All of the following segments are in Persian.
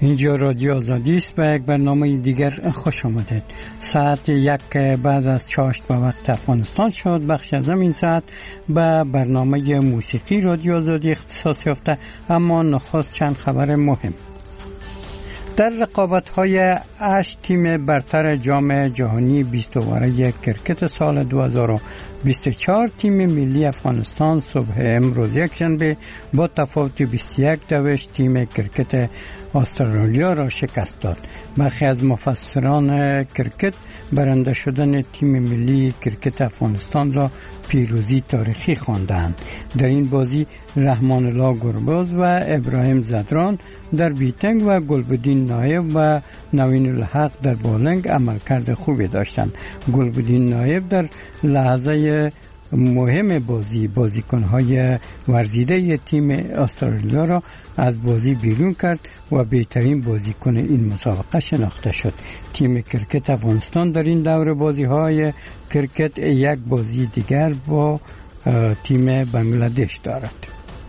اینجا رادیو آزادی است و یک برنامه دیگر خوش آمدید. ساعت 1 بعد از چاشت به وقت افغانستان شد. بخش از این ساعت به برنامه موسیقی رادیو آزادی اختصاص یافته، اما نخست چند خبر مهم. در رقابت‌های 8 تیم برتر جام جهانی 20 اوره کرکت سال 2024 تیم ملی افغانستان صبح امروز یکشنبه با تفاوت 21 دوش تیم کرکت استرالیا را شکست داد. برخی از مفسران کرکت برنده شدن تیم ملی کرکت افغانستان را پیروزی تاریخی خواندند. در این بازی رحمان الله گرباز و ابراهیم زدران در بیتنگ و گلبدین نایب و نوین الحق در بولنگ عملکرد خوبی داشتند. گلبدین نایب در لحظه مهم بازیکن‌های ورزیده تیم استرالیا را از بازی بیرون کرد و بهترین بازیکن این مسابقه شناخته شد. تیم کرکت افغانستان در این دور بازی‌های کرکت یک بازی دیگر با تیم بنگلادش دارد.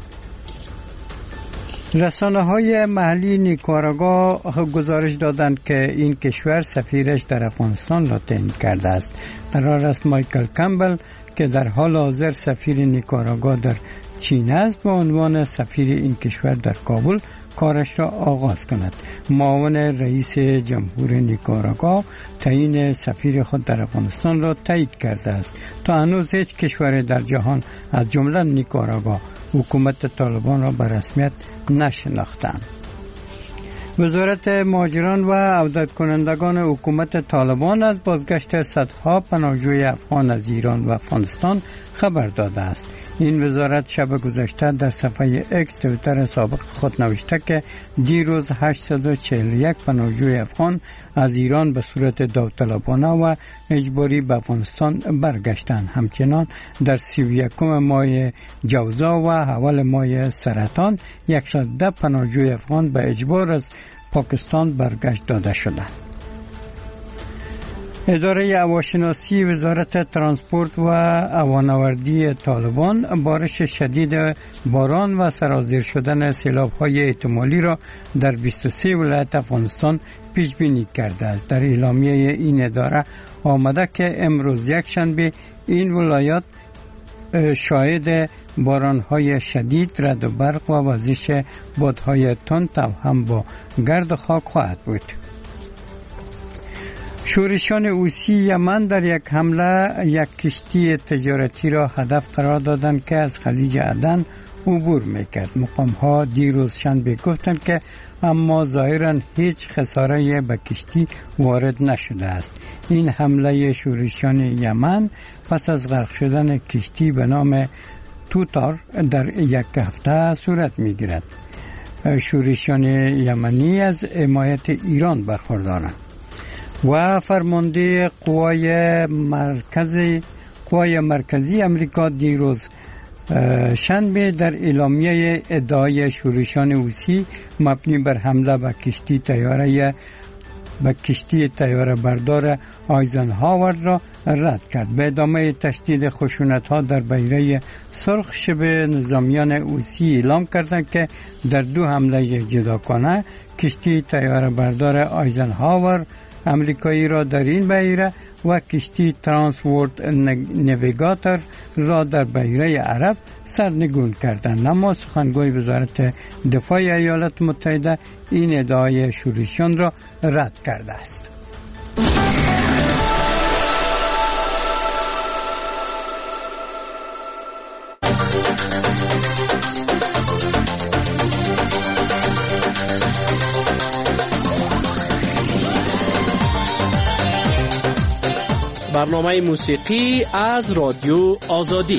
رسانه‌های محلی نیکاراگوا گزارش دادند که این کشور سفیرش در افغانستان را تعیین کرده است. قرار است مایکل کمبل که در حال حاضر سفیر نیکاراگوا در چین است به عنوان سفیر این کشور در کابل کارش را آغاز کند. معاون رئیس جمهور نیکاراگوا تعیین سفیر خود در افغانستان را تایید کرده است. تا هنوز هیچ کشور در جهان از جمله نیکاراگوا حکومت طالبان را به رسمیت نشناختند. وزارت مهاجران و عودت کنندگان حکومت طالبان از بازگشت صدها پناهجوی افغان از ایران و افغانستان خبر داده است. این وزارت شب گذشته در صفحه اکس توییتر سابق خود نوشته که دیروز 841 پناهجوی افغان از ایران به صورت داوطلبانه و اجباری به افغانستان برگشتند. همچنان در 31 ماه جوزا و اول ماه سرطان 110 پناهجوی افغان به اجبار از پاکستان برگشت داده شدند. اداره هواشناسی وزارت ترانسپورت و هوانوردی طالبان بارش شدید باران و سرازیر شدن سیلاب‌های احتمالی را در 23 ولایت افغانستان پیش بینی کرده است. در اعلامیه این اداره آمده که امروز یکشنبه این ولایات شاهد باران‌های شدید، رعد و برق و وزش بادهای تند هم با گرد خاک خواهد بود. شورشیان حوثی یمن در یک حمله یک کشتی تجارتی را هدف قرار دادند که از خلیج عدن عبور میکرد. مقام‌ها دیروز شنبه گفتند که اما ظاهراً هیچ خساره به کشتی وارد نشده است. این حمله شورشیان یمن پس از غرق شدن کشتی به نام توتار در یک هفته صورت میگیرد. شورشیان یمنی از حمایت ایران برخوردارند. و فرمانده قوای مرکزی امریکا دیروز شنبه در اعلامیه ادعای شورشیان حوثی مبنی بر حمله به کشتی تیاره بردار آیزنهاور را رد کرد. به ادامه تشدید خشونت‌ها در بحیره سرخ شبه نظامیان حوثی اعلام کردند که در 2 حمله جداگانه کشتی تیاره بردار آیزنهاور امریکایی را در این بحیره و کشتی ترانسورد نیویگاتور را در بحیره عرب سرنگون کردند. اما سخنگوی وزارت دفاع ایالات متحده این ادعای شورشیان را رد کرده است. برنامه موسیقی از رادیو آزادی.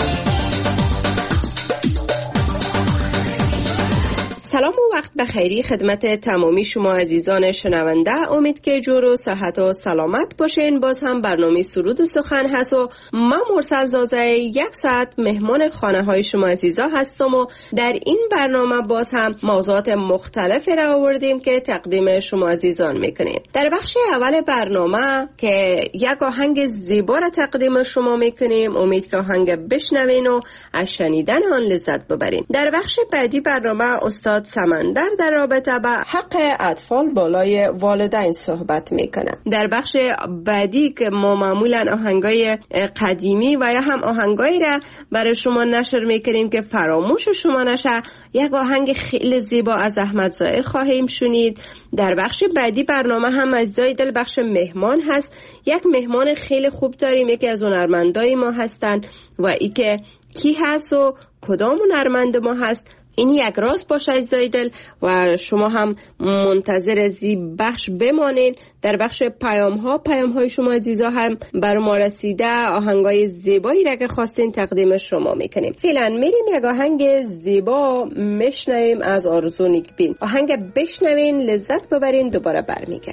سلام و وقت بخیری خدمت تمامی شما عزیزان شنونده. امید که جور و صحت و سلامت باشین. باز هم برنامه سرود و سخن هست و من مرسل زازه 1 ساعت مهمان خانه های شما عزیزا هستم و در این برنامه باز هم موضوعات مختلفی را آوردیم که تقدیم شما عزیزان میکنیم. در بخش اول برنامه که یک آهنگ زیبا را تقدیم شما میکنیم، امید که آهنگ بشنوین و از شنیدن آن لذت ببرین. در بخش بعدی برنامه استاد استاد سمندر در رابطه با حق اطفال بالای والدین صحبت میکنه. در بخش بعدی که ما معمولا آهنگای قدیمی و یا هم آهنگایی را برای شما نشر میکنیم که فراموش شما نشه، یک آهنگ خیلی زیبا از احمد ظاهر خواهیم شنید. در بخش بعدی برنامه هم عزیزای دل بخش مهمان هست. یک مهمان خیلی خوب داریم، یکی از هنرمندای ما هستن و ای که کی هست و کدام هنرمند ما هست این یک راز باشه عزیزای دل و شما هم منتظر زی بخش بمانین. در بخش پیام های شما عزیزا هم بر ما رسیده، آهنگای زیبایی را که خواستین تقدیم شما میکنیم. فعلا میریم یک آهنگ زیبا میشنویم از آرزو نیکبین. آهنگ بشنوین، لذت ببرین، دوباره برمیگه.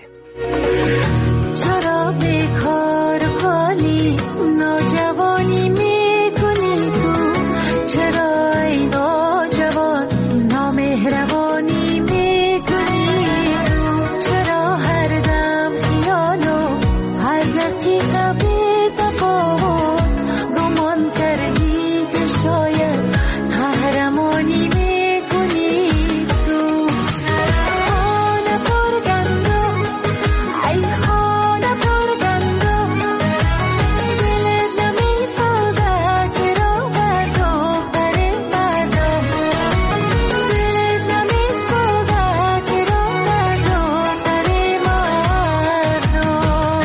چرا بیکار کنی نوجوانی میکنی تو، چرا ای نوجوان نامهربانی میکنی تو، چرا هر دم خیالو هر دقیقه بی تفاوت گمان کردی که شاید قهرمانی میکنی تو. خانه پرگندم ای خانه پرگندم، دلت نمیسازه چرا بر دختر مردم، دلت نمیسازه چرا بر دختر مردم.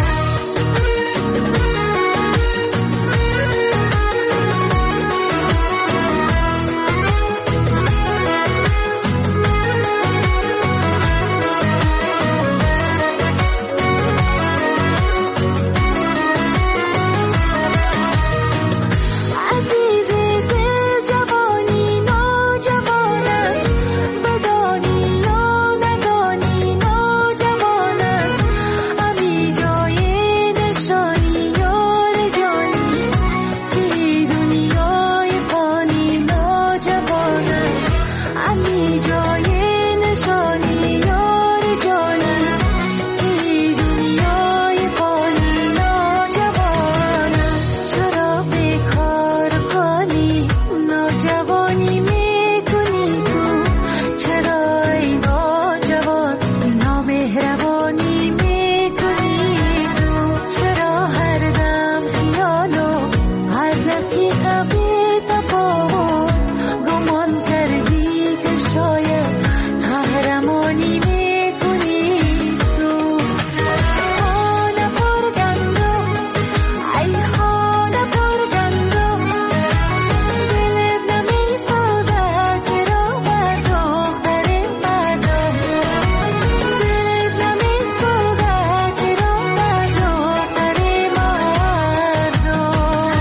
عزیزی دل جوانی نوجوانم، بدانی یا ندانی نوجوانم، همی جای نشانی یار جانی، که دنیای فانی نوجوانم، همی جای نشانی یار جانی، که دنیای فانی نوجوانم. چرا بیکار کنی نوجوانی میکنی تو، چرا ای نوجوان نامهربانی میکنی تو، چرا هر دم خیالو هر دقیقه بی تفاوت گمان کردی که شاید قهرمانی میکنی تو. خانه پرگندم ای خانه پرگندم، دلت نمیسازه چرا بر دختر مردم، دلت نمیسازه چرا بر دختر مردم.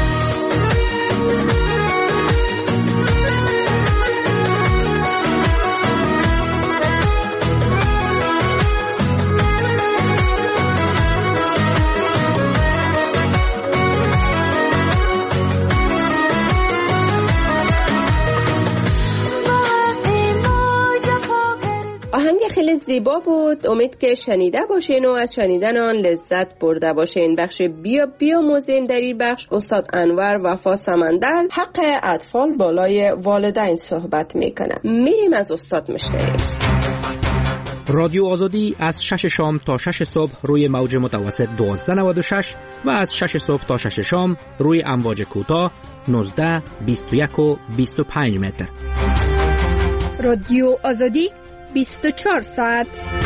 آهنگ خیلی زیبا بود، امید که شنیده باشین و از شنیدن آن لذت برده باشین. بخش بیا موزیم در این بخش استاد انور وفا سمندر حق اطفال بالای والدین صحبت میکنه. میریم از استاد میشنویم. رادیو آزادی از 6 شام تا 6 صبح روی موج متوسط 1296 و از 6 صبح تا 6 شام روی امواج کوتاه 19 21 و 25 متر. رادیو آزادی 24 ساعت.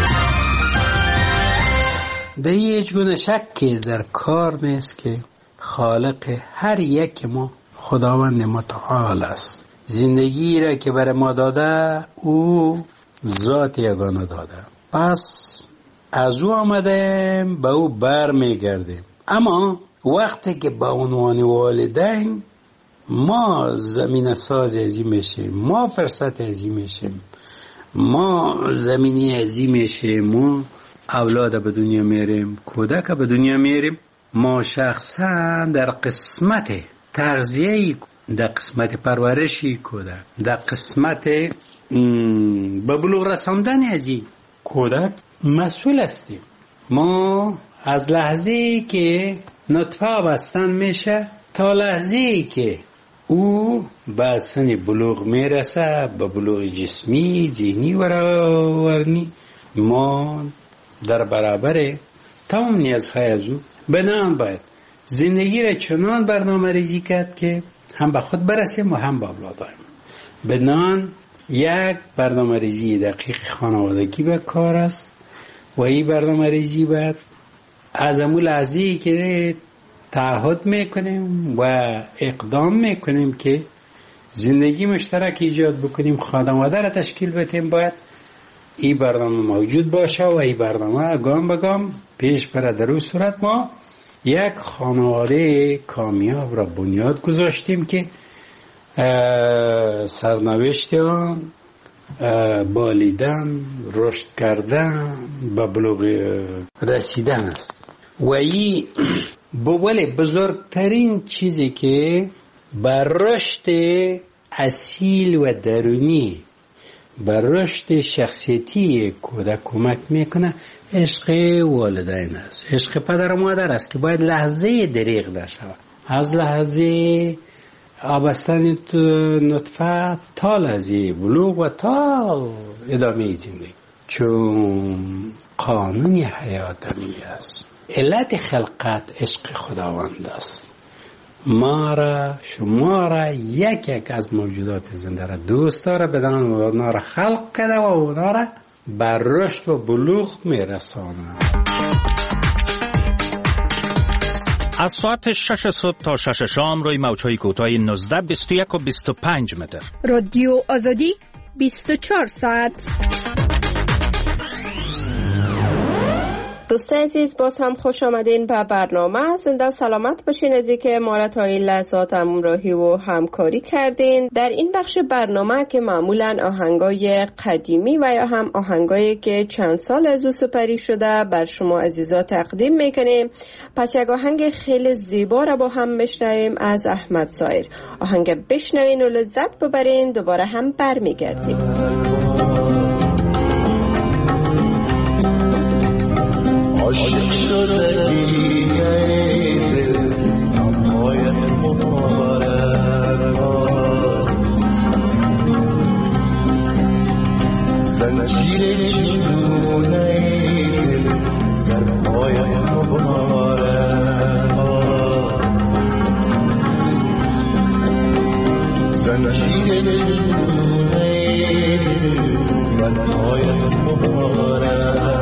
در هیچ گونه شکی در کار نیست که خالق هر یک ما خداوند متعال است. زندگی را که بر ما داده او ذات یگانه داده، پس از او آمدیم به او بر میگردیم. اما وقتی که به عنوان والدین ما زمین ساز ازی میشیم، ما فرصت ازی میشیم، ما زمینی ازی میشیم، ما اولاد به دنیا میاریم، کودک به دنیا میاریم، ما شخصا در قسمت تغذیه، در قسمت پرورشی کودک، در قسمت به بلوغ رساندن ازی کودک مسئول هستیم. ما از لحظه‌ای که نطفه بستن میشه تا لحظه‌ای که او به سن بلوغ میرسه، به بلوغ جسمی، ذهنی و روانی. ما در برابر تمام نیازهای از او بنان باید زندگی را چنان برنامه ریزی کرد که هم به خود برسیم و هم به اولادایم. بنان یک برنامه ریزی دقیق خانوادگی به کار است و این برنامه ریزی باید از امول لحظه‌ای که تعهد میکنیم و اقدام میکنیم که زندگی مشترک ایجاد بکنیم، خانواده را تشکیل بدیم، باید این برنامه موجود باشه و این برنامه گام به گام پیش بره. در اون صورت ما یک خانواده کامیاب را بنیاد گذاشتیم که سرنوشت آن بالیدن، رشد کردن، به بلوغ رسیدن است. و این ولی بزرگترین چیزی که بر رشد اصیل و درونی، بر رشد شخصیتی کودک کمک میکنه، عشق والدین است، عشق پدر و مادر است که باید لحظه دریغ نشود. از لحظه آبستن نطفه تا لحظه بلوغ و تا ادامه زندگی، چون قانون حیات همی است. علت خلقت عشق خداوند است. ما را، شما را، یک از موجودات زنده را دوست داره، بدان اونا را خلق کرده و اونا را بر رشد و بلوغ میرسانه. از ساعت 6 صبح تا 6 شام روی موجهای کوتاه 19، 21 و 25 متر. رادیو آزادی 24 ساعت. دوستان عزیز، باز هم خوش آمدین به برنامه. زنده و سلامت باشین از اینکه ما را تا این لحظات همراهی و همکاری کردین. در این بخش برنامه که معمولا آهنگای قدیمی و یا هم آهنگایی که چند سال از او سپری شده بر شما عزیزا تقدیم میکنیم. پس یک آهنگ خیلی زیبا را با هم بشنویم از احمد ظاهر. آهنگ بشنوین و لذت ببرین، دوباره هم برمیگردیم. عاشق شدگی دل نمایت مبارک، زنجیر چگونه دل در پایت مبارک، زنجیر چگونه دل در پایت مبارک.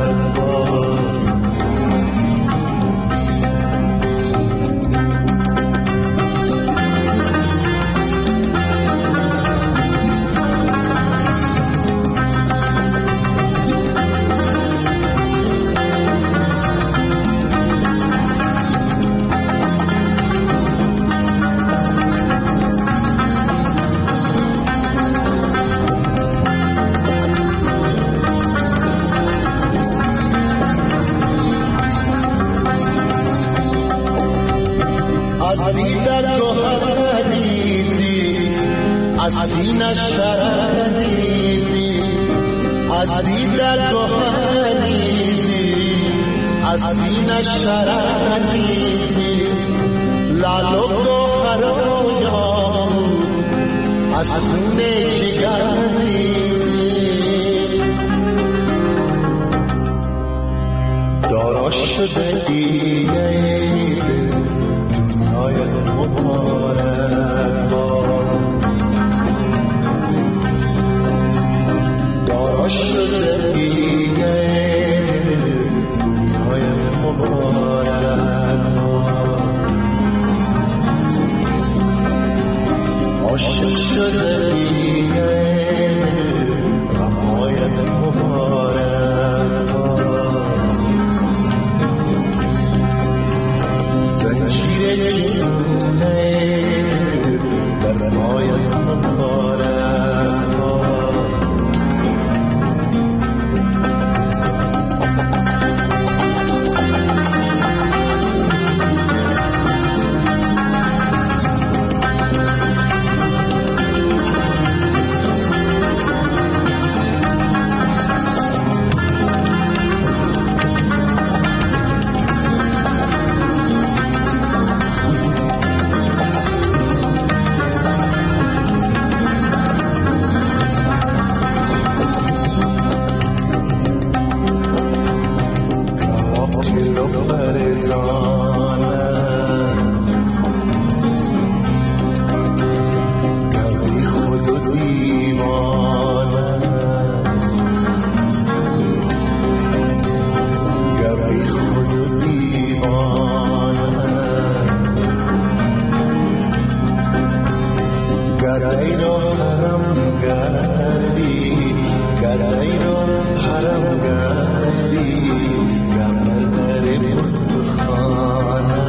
گرای را حرم گردی گرای را حرم گردی گرای در خانه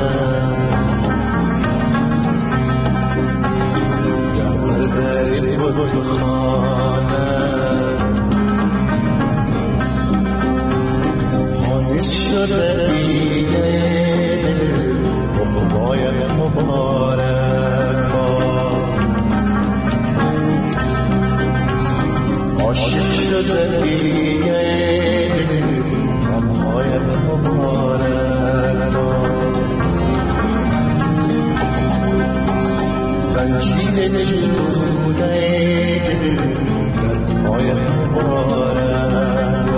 گرای در خانه حادث شده دیگه باید مبارک عاشق شده دیگه باید مبارک زنجیر جلوده باید مبارک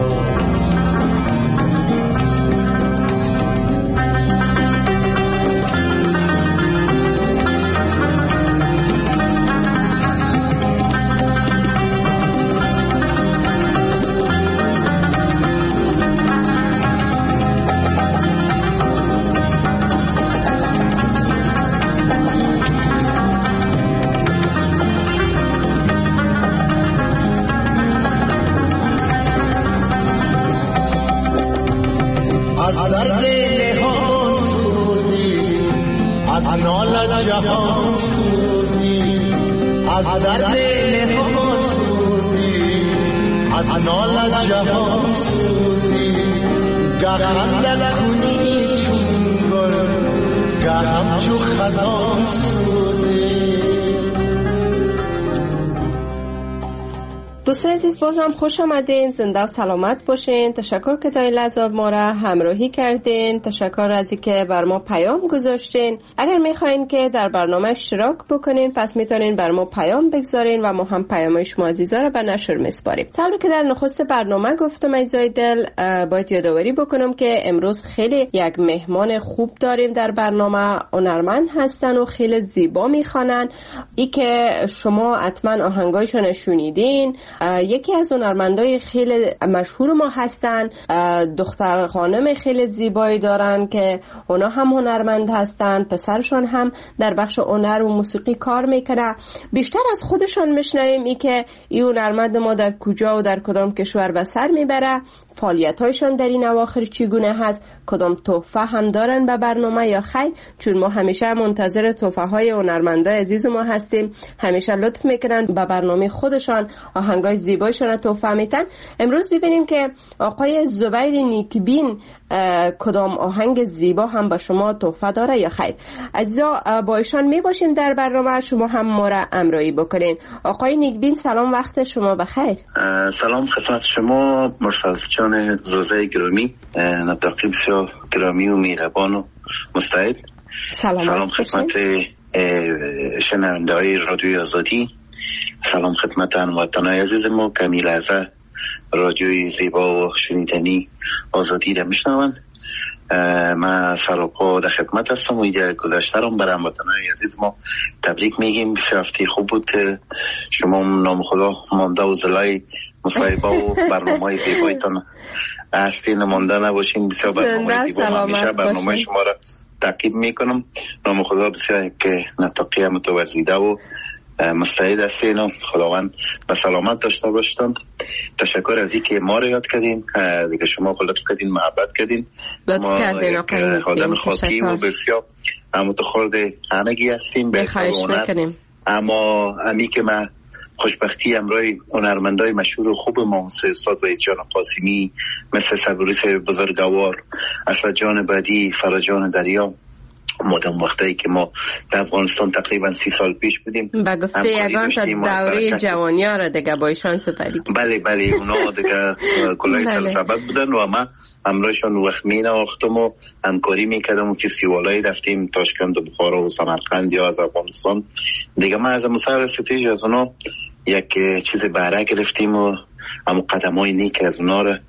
از درد نهان سوزی از نال جهان سوزی از درد نهان سوزی از نال جهان سوزی گه خندت کنی چون گل گه همچو خزان سوزی. دوستان عزیز باز هم خوش آمدین، زنده و سلامت باشین. تشکر که تا این لحظه ما را همراهی کردین. تشکر از اینکه بر ما پیام گذاشتین. اگر میخواین که در برنامه اشتراک بکنین پس میتونین بر ما پیام بگذارین و ما هم پیام شما عزیزا را به نشر میسپاریم. طوری که در نخست برنامه گفتم عزیزای دل، باید یادآوری بکنم که امروز خیلی یک مهمان خوب داریم در برنامه. هنرمند هستن و خیلی زیبا میخوانن. ای که شما حتما آهنگایشون شنیدین. یکی از هنرمندای خیلی مشهور ما هستن، دختر خانم خیلی زیبایی دارن که اونا هم هنرمند هستن، پسرشون هم در بخش هنر و موسیقی کار میکنه. بیشتر از خودشان میشنویم ای که این هنرمند ما در کجا و در کدام کشور به سر میبره، فعالیت‌هایشان در این اواخر چگونه هست، کدام تحفه هم دارن به برنامه یا خیر، چون ما همیشه منتظر تحفه‌های هنرمندای عزیز ما هستیم. همیشه لطف میکنن به برنامه خودشان آهنگای زیبایشون تحفه میتن. امروز ببینیم که آقای زبیر نیکبین کدام آهنگ زیبا هم به شما تحفه داره یا خیر. عزیزا با ایشان میباشیم در برنامه، شما هم ما را همراهی بکنین. آقای نیکبین سلام، وقت شما بخیر. سلام خدمت شما مرسل جان زوزه گرامی، نطاقی بسیار گرامی و مهربان و مستعد. سلام خدمت شنونده های رادیوی آزادی، سلام خدمت هموطنان عزیز ما که می لحظه رادیوی زیبا و شنیدنی آزادی را میشنوند. من سراپا در خدمت هستم و اینجا گذشته رو برای هموطنان عزیز ما تبریک میگیم. هفته خوب بود، شما نام خدا مانده و زلای مصاحبه و برنامه زیبایتان هستین، مانده نباشین. بسیار برنامه زیبا، همیشه برنامه شما را تعقیب میکنم. نام خدا بسیار که نطاقی متورزیده و مستعد هستین و خداوند به سلامت داشته باشتند. تشکر از اینکه ما رو یاد کردین، دیگه شما لطف کردین، محبت کردین. ما آدم خاکی و بسیار متخورد همگی هستیم به خواهش. اما امی که من خوشبختی امرای هنرمندای مشهور و خوب ما مثل استاد وحید جان قاسمی، مثل صبوریس بزرگوار، اسد جان بدی، فرجان دریا، مدام وقتی که ما در افغانستان تقریبا 30 سال پیش بودیم با گفته یگان تا دوره جوانی ها را دیگه با ایشان سپری. بله اونا دیگه کلای سرسبت بودن و ما همراهشان وقت می نواختم و همکاری میکردم و فستیوالایی رفتیم تاشکند و بخارا و سمرقند یا از افغانستان دیگه. ما از مصاحبه ستیج از اونا یک چیز بهره گرفتیم و هم قدمای نیک از اونا را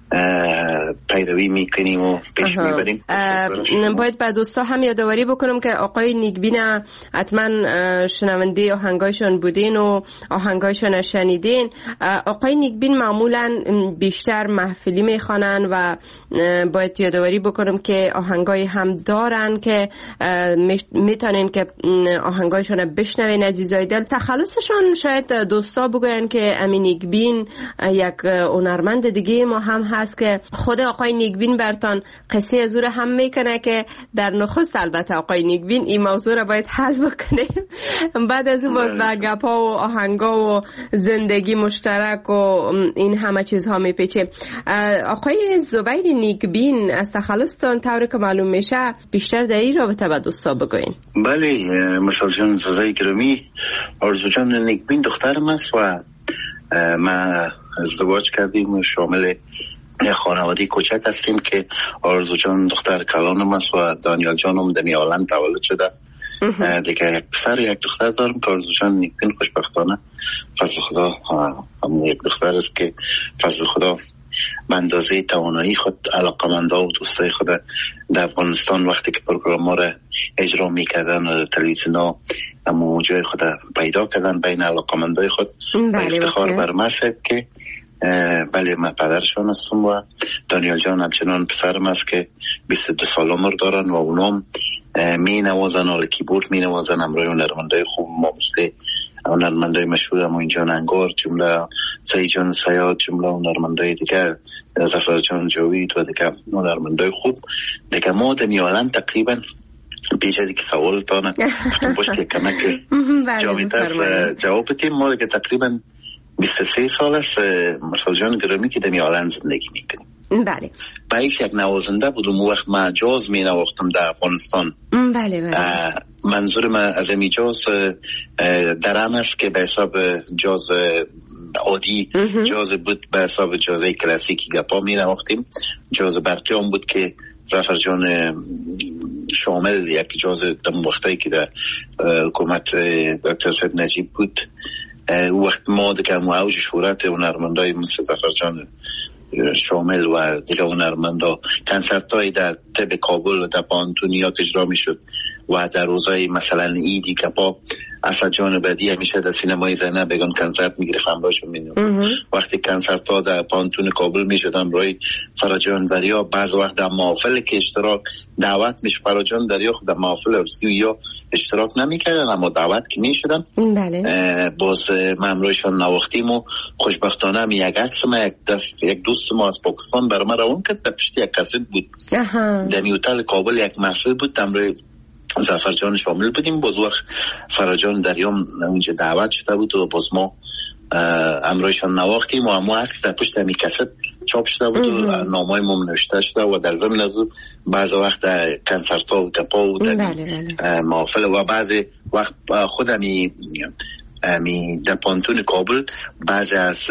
پیروی میکنیم و پیش میبریم. باید به دوستا هم یادآوری بکنم که آقای نیکبین حتما شنونده آهنگایشان بودین و آهنگایشان شنیدین. آقای نیکبین معمولا بیشتر محفلی میخوانن و باید یادآوری بکنم که آهنگای هم دارن که میتونین که آهنگایشان بشنوین. عزیزای دل، تخلصشان شاید دوستا بگوین که امین نیکبین یک هنرمند دیگه ما هم هست که خود آقای نیکبین برتان قصه از او هم میکنه که در نخست البته آقای نیکبین این موضوع را باید حل بکنیم. بعد از اون باز به گپا و آهنگا و زندگی مشترک و این همه چیزها میپیچه. آقای زبیر نیکبین از تخلصتان طوری که معلوم میشه بیشتر در این رابطه با دوستا بگوین. بله مشال جان زوزای گرامی، آرزو جان نیکبین دخترم است و ما ازدواج کردیم و شامل خانواده کوچک هستیم که آرزو جان دختر کلانم است و دانیال جانم دمی آلند تولد شده. دیگه یک پسر یک دختر دارم که آرزو جان نیکبین خوشبختانه فضل خدا همون یک دختر است که فضل خدا به اندازه توانایی خود علاقمندا و دوستای خود در افغانستان وقتی که پروگرام ها را اجرا میکردن و تلویزیون ها همون جای خود پیدا کردن بین علاقمندای خود و افتخار بر ما است که بله من پدرشان هستم و دانیال جان همچنان پسرم است که 22 سال عمر دارن و اونام می نوازن، حال کیبورد می نوازن همراه هنرمندای خوب ما مثل هنرمندای مشهور همون جان انگار، جمله سعید جان سیاد، جمله هنرمندای دیگه ظفر جان جاوید و دیگه هنرمندای خوب دیگه. ما دمیالن تقریبا بیشتر که سوال تانه باش که کمک جواب بدیم. ما دیگه تقریبا 23 سال است مرسل جان گرامی که دمی آلند زندگی میکنیم. بله. باید یک نوازنده بودم وقت ما جاز می نواختم در افغانستان. بله. منظور من از این جاز درم است که به حساب جاز عادی جاز بود، به حساب جازه کلاسیکی گپا می نواختیم. جاز برقی هم بود که ظفر جان شامل یک جاز دم وقتایی که در حکومت دکتر سید نجیب بود وقت ما دیگه موج شهرت هنرمندای مثل ظفر جان شامل و دیگه هنرمندا کنسرت های در طب کابل و در پانتونیا که اجرا می شد و در روزای مثلا ایدی که با اسد جان بدی همیشه در سینمای زینب بگن کنسرت می گرفت همراهشون می نمید. وقتی کنسرت ها در پانتون کابل می شد همراه فراجان دریا، بعض وقت در محافل که اشتراک دعوت میشه فراجان دریا خود در محافل ارسی یا اشتراک نمی کردن اما دعوت که می شدن باز ما همراهشون نواختیم و خوشبختانه هم یک عکس ما یک دوست ما از پاکستان برای ما روان کرد در پشت یک کاست بود در هتل کابل یک محفل بود همراه ظفر جان شامل بودیم. باز وقت فراجان دریام اونجا دعوت شده بود و باز ما امرایشان نواختیم و همون عکس در پشت همی کست چاپ شده بود و نامای ما نوشته شده و در ضمن از او بعض وقت در کنسرت ها و گپا و در محافل و بعض وقت خود همی در پانتون کابل بعضی از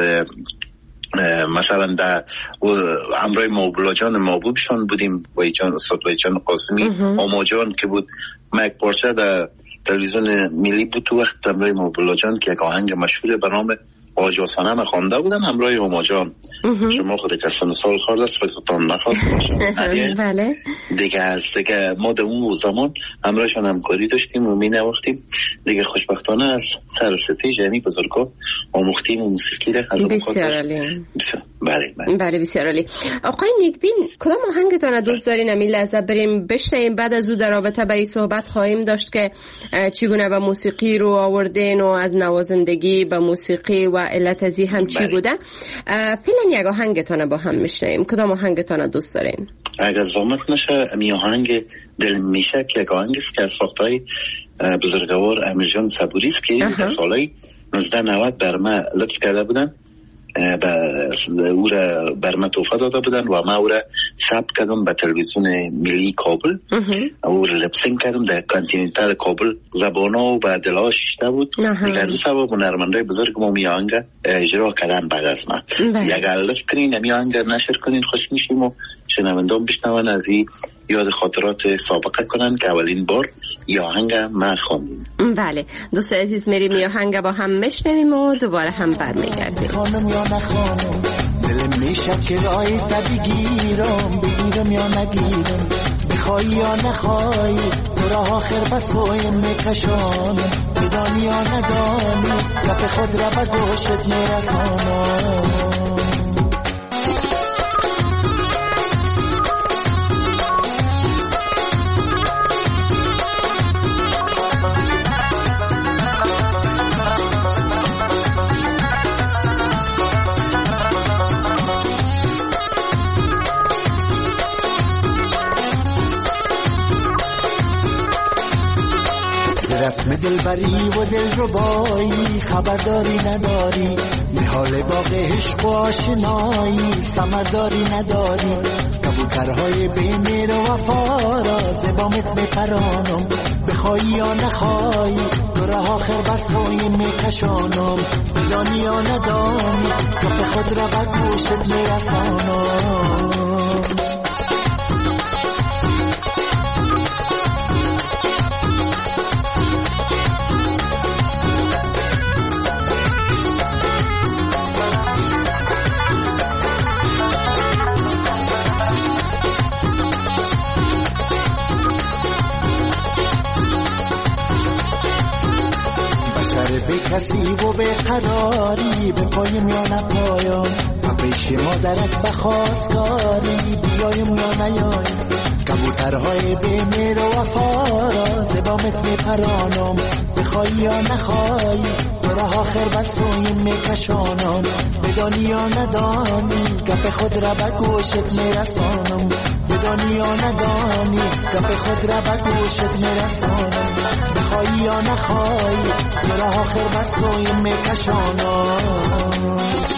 مثلا در امرای موبولا جان محبوبشان بودیم و جان استاد و جان قاسمی آما جان که بود ما یک پارچه در تلویزیون ملی بود تو وقت امرای موبولا جان که یک آهنگ مشهور به نام آجاسانه ما خوانده بودن امرای آما جان. شما خود کسان سال خورد است فکرتان نخواد باشه بله دیگه از دیگه ما در اون زمان امرایشان همکاری داشتیم و می نواختیم دیگه. خوشبختانه از سر ستیج یعنی بزرگا آموختیم و موسیقی را از بسیار عالی. بله بسیار عالی. آقای نیکبین کدام آهنگتان دوست دارین همین لحظه بریم بشنویم، بعد از او در رابطه به این صحبت خواهیم داشت که چگونه به موسیقی رو آوردین و از نوازندگی به موسیقی و علت ازی هم چی بوده. فعلا یک آهنگتان با هم میشنویم. کدام آهنگتان دوست دارین؟ اگر زحمت نشه امی آهنگ دل میشه که یک آهنگ است که از ساختای بزرگوار امیر جان صبوری است که در سالهای 1990 بر ما لطف کرده بودن، او را بر من توفه داده بودن و ما او را ثبت کردم به تلویزیون ملی کابل. او را لپسینگ کردم در کانتیننتال کابل، زبانا و به دلها شیشته بود دیگه. از او سبب هنرمندای بزرگ ما می آهنگ اجرا کردن بعد از من. اگر لطف کنین می آهنگ نشر کنین خوش میشیم و شنوندان بشنون از این یاد خاطرات سابقه کنن که اولین بار یا آهنگ ما خواندیم. بله دوست عزیز میریم یا آهنگ با هم میشنویم و دوباره هم برمیگردیم. خانم یا نخانم دل میشه که رای بگیرم یا نگیرم، بخوای یا نخوای تو راه آخر بسوی میکشانم، بدانی یا ندانی گپ خود را به گوشت میرسانم. رسم دلبری و دلربایی خبرداری نداری، به حال باغ عشق و آشنایی ثمرداری نداری، کبوترهای بین و وفا را زبامت میپرانم، بخوای یا نخوای تو راه آخر بسوی میکشانم، بدانی یا ندانی گپ خود را به گوشت میرسانم. به کسی و به قراری به پایم یا نپایم، پیش مادرت بخواستاری بیایم یا نیایم، کبوترهای به میر و وفا را زبامت میپرانم، بخوای یا نخوای تو راه آخر بسوی میکشانم، بدانی یا ندانی گپ خود را به گوشت میرسانم، بدانی یا ندانی گپ خود را به گوشت میرسانم، بخوای یا نخوای تو راه آخر بسوی میکشانم.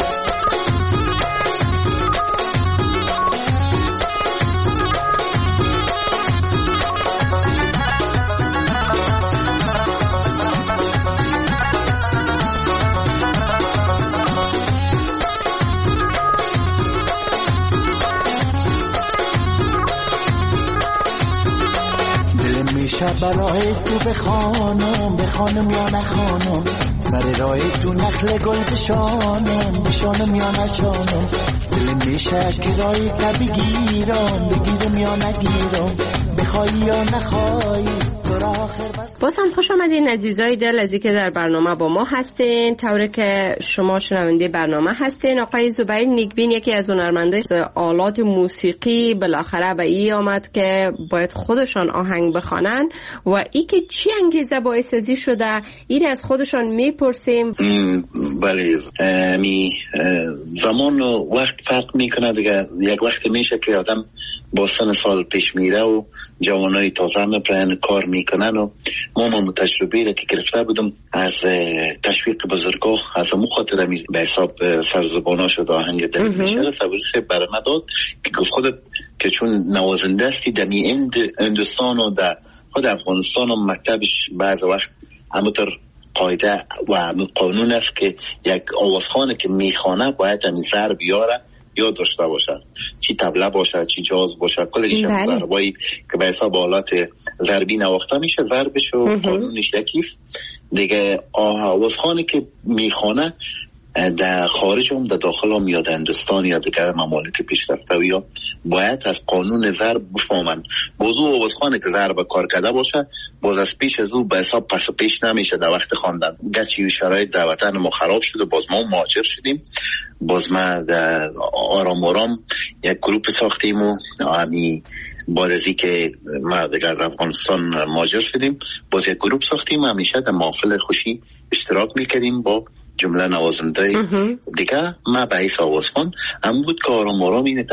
برای تو بخوانم یا نخوانم، سر راه تو نخل گل بشانم یا نشانم، دل میشه که رای بگیرم یا نگیرم، بخوای یا نخوای باز هم خوش آمدین عزیزای دل، از اینکه در برنامه با ما هستین. طوری که شما شنونده برنامه هستین، آقای زبیر نیکبین یکی از هنرمندان آلات موسیقی بالاخره به این آمد که باید خودشان آهنگ بخوانن و ای که چی انگیزه باعث ازی شده این از خودشان میپرسیم. بله زمان و وقت فرق میکنه دیگه. یک وقت میشه که آدم با سن سال پیش میره و جوانای تازه میپرن کار میکنن و ما تجربه را که گرفته بودم از تشویق بزرگاه، از امو خاطر به حساب سرزبانا شد آهنگ دل میشه سبوریسه برمه داد که گفت خودت که چون نوازنده هستی دمی هندوستان و در خود افغانستان و مکتبش بعض وقت همونطور قاعده و قانون است که یک آوازخانه که میخوانه باید همین زر بیاره یا داشته باشه، چی طبله باشه چی جاز باشه، کلش هم ضربایی که به حساب آلات ضربی نواخته میشه ضربش و قانونش یکیست دیگه. آوازخانه که میخوانه در خارج هم در داخل هم یا در هندوستان یا دیگر ممالک پیشرفته یا باید از قانون ضرب بفهمن. بازو آوازخانه که ضرب کار کرده باشه باز از پیش از او به حساب پس پیش نمیشه در وقت خواندن. گرچه شرایط در وطن ما خراب شده باز ما مهاجر شدیم، باز ما در آرام یک گروپ ساختیم و همی بعد از که ما دیگر افغانستان مهاجر شدیم باز یک گروپ ساختیم و همیشه در محافل خوشی اشتراک میکردیم با جمله نوازنده دیگه. ما به حیث آوازخوان هم بود که آرام اینه